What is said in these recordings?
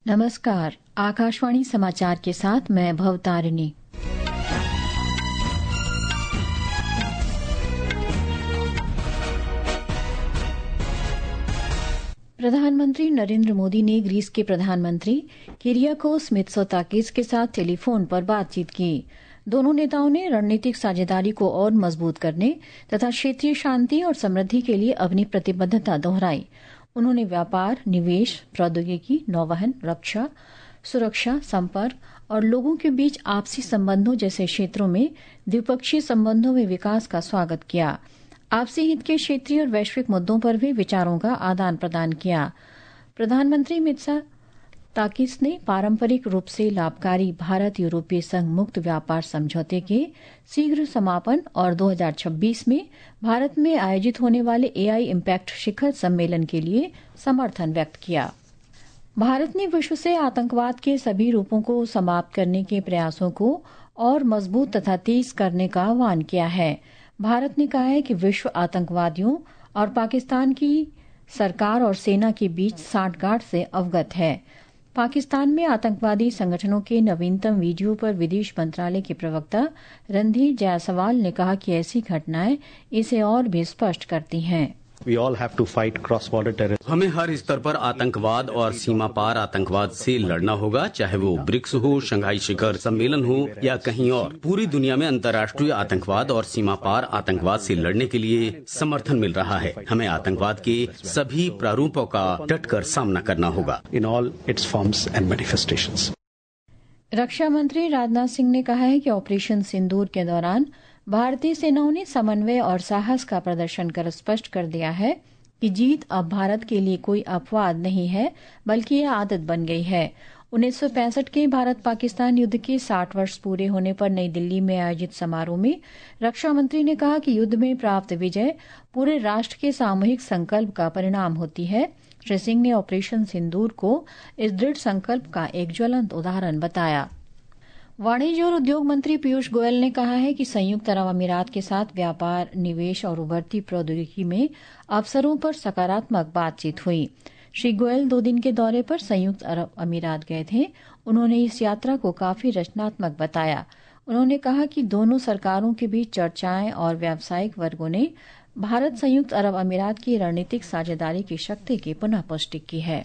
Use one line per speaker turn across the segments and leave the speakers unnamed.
नमस्कार, आकाशवाणी समाचार के साथ मैं भवतारिणी। प्रधानमंत्री नरेंद्र मोदी ने ग्रीस के प्रधानमंत्री किरियाकोस मित्सोताकिस के साथ टेलीफोन पर बातचीत की। दोनों नेताओं ने रणनीतिक साझेदारी को और मजबूत करने तथा क्षेत्रीय शांति और समृद्धि के लिए अपनी प्रतिबद्धता दोहराई। उन्होंने व्यापार, निवेश, प्रौद्योगिकी, नौवहन, रक्षा, सुरक्षा, संपर्क और लोगों के बीच आपसी संबंधों जैसे क्षेत्रों में द्विपक्षीय संबंधों में विकास का स्वागत किया। आपसी हित के क्षेत्रीय और वैश्विक मुद्दों पर भी विचारों का आदान प्रदान किया। प्रधानमंत्री मित्सोताकिस ने पारंपरिक रूप से लाभकारी भारत यूरोपीय संघ मुक्त व्यापार समझौते के शीघ्र समापन और 2026 में भारत में आयोजित होने वाले एआई इम्पैक्ट शिखर सम्मेलन के लिए समर्थन व्यक्त किया। भारत ने विश्व से आतंकवाद के सभी रूपों को समाप्त करने के प्रयासों को और मजबूत तथा तेज करने का आह्वान किया है। भारत ने कहा है कि विश्व आतंकवादियों और पाकिस्तान की सरकार और सेना के बीच सांठगांठ से अवगत है। पाकिस्तान में आतंकवादी संगठनों के नवीनतम वीडियो पर विदेश मंत्रालय के प्रवक्ता रणधीर जायसवाल ने कहा कि ऐसी घटनाएं इसे और भी स्पष्ट करती हैं।
We all have to fight cross-border terrorism.
हमें हर स्तर पर आतंकवाद और सीमा पार आतंकवाद से लड़ना होगा, चाहे वो ब्रिक्स हो, शंघाई शिखर सम्मेलन हो या कहीं और। पूरी दुनिया में अंतर्राष्ट्रीय आतंकवाद और सीमा पार आतंकवाद से लड़ने के लिए समर्थन मिल रहा है। हमें आतंकवाद के सभी प्रारूपों का डटकर सामना करना होगा।
In all its forms and manifestations.
रक्षा मंत्री राजनाथ सिंह ने कहा है कि ऑपरेशन सिंदूर के दौरान भारतीय सेनाओं ने समन्वय और साहस का प्रदर्शन कर स्पष्ट कर दिया है कि जीत अब भारत के लिए कोई अपवाद नहीं है, बल्कि यह आदत बन गई है। 1965 के भारत पाकिस्तान युद्ध के 60 वर्ष पूरे होने पर नई दिल्ली में आयोजित समारोह में रक्षा मंत्री ने कहा कि युद्ध में प्राप्त विजय पूरे राष्ट्र के सामूहिक संकल्प का परिणाम होती है। श्री सिंह ने ऑपरेशन सिंदूर को इस दृढ़ संकल्प का एक ज्वलंत उदाहरण बताया। वाणिज्य और उद्योग मंत्री पीयूष गोयल ने कहा है कि संयुक्त अरब अमीरात के साथ व्यापार, निवेश और उभरती प्रौद्योगिकी में अवसरों पर सकारात्मक बातचीत हुई। श्री गोयल 2 दिन के दौरे पर संयुक्त अरब अमीरात गए थे। उन्होंने इस यात्रा को काफी रचनात्मक बताया। उन्होंने कहा कि दोनों सरकारों के बीच चर्चाएं और व्यावसायिक वर्गों ने भारत संयुक्त अरब अमीरात की रणनीतिक साझेदारी की शक्ति की पुनः पुष्टि की है।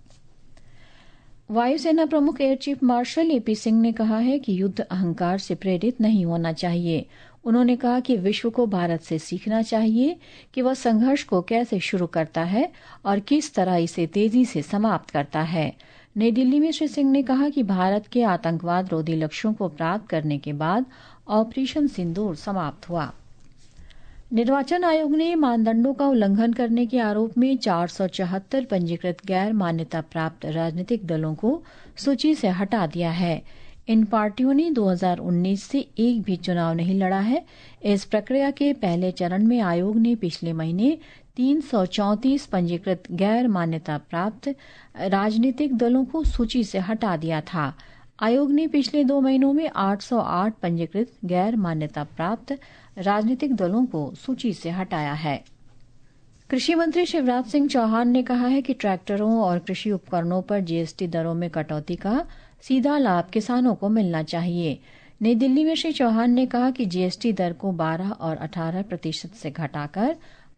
वायुसेना प्रमुख air chief marshal AP Singh ने कहा है कि युद्ध अहंकार से प्रेरित नहीं होना चाहिए। उन्होंने कहा कि विश्व को भारत से सीखना चाहिए कि वह संघर्ष को कैसे शुरू करता है और किस तरह इसे तेजी से समाप्त करता है। नई दिल्ली में श्री सिंह ने कहा कि भारत के आतंकवाद रोधी लक्ष्यों को प्राप्त करने के बाद ऑपरेशन सिंदूर समाप्त हुआ। निर्वाचन आयोग ने मानदंडों का उल्लंघन करने के आरोप में 474 पंजीकृत गैर मान्यता प्राप्त राजनीतिक दलों को सूची से हटा दिया है। इन पार्टियों ने 2019 से एक भी चुनाव नहीं लड़ा है। इस प्रक्रिया के पहले चरण में आयोग ने पिछले महीने 334 पंजीकृत गैर मान्यता प्राप्त राजनीतिक दलों को सूची से हटा दिया था। आयोग ने पिछले 2 महीनों में 808 पंजीकृत गैर मान्यता प्राप्त राजनीतिक दलों को सूची से हटाया है। कृषि मंत्री शिवराज सिंह चौहान ने कहा है कि ट्रैक्टरों और कृषि उपकरणों पर जीएसटी दरों में कटौती का सीधा लाभ किसानों को मिलना चाहिए। नई दिल्ली में श्री चौहान ने कहा कि जीएसटी दर को 12 और 18% से घटाकर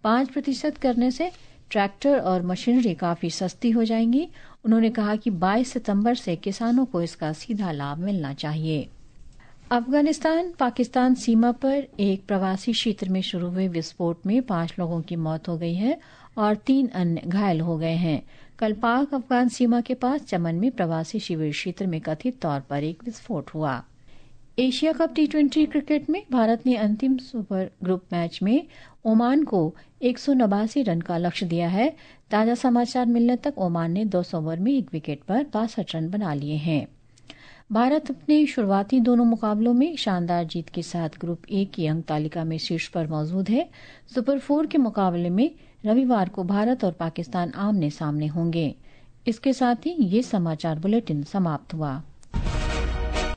5% करने से ट्रैक्टर और मशीनरी काफी सस्ती हो जाएंगी। उन्होंने कहा कि 22 सितंबर से किसानों को इसका सीधा लाभ मिलना चाहिए। अफगानिस्तान पाकिस्तान सीमा पर एक प्रवासी क्षेत्र में शुरू हुए विस्फोट में 5 लोगों की मौत हो गई है और 3 अन्य घायल हो गए हैं। कल पाक अफगान सीमा के पास चमन में प्रवासी शिविर क्षेत्र में कथित तौर पर एक विस्फोट हुआ। एशिया कप T20 क्रिकेट में भारत ने अंतिम सुपर ग्रुप मैच में ओमान को 189 रन का लक्ष्य दिया है। ताजा समाचार मिलने तक ओमान ने 200 ओवर में 1 विकेट पर 62 रन बना लिए हैं। भारत अपने शुरुआती दोनों मुकाबलों में शानदार जीत के साथ ग्रुप ए की अंक तालिका में शीर्ष पर मौजूद है। सुपर 4 के मुकाबले में रविवार को भारत और पाकिस्तान आमने सामने होंगे। इसके साथ ही ये समाचार बुलेटिन समाप्त हुआ।